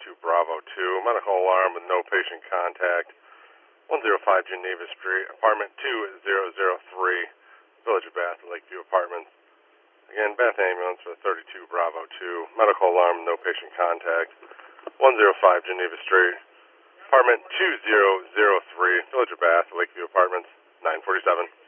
32 Bravo 2. Medical alarm with no patient contact. 105 Geneva Street, apartment 2003, Village of Bath, Lakeview Apartments. Again, Bath Ambulance for 32 Bravo 2. Medical alarm, no patient contact. 105 Geneva Street, apartment 2003, Village of Bath, Lakeview Apartments, 947.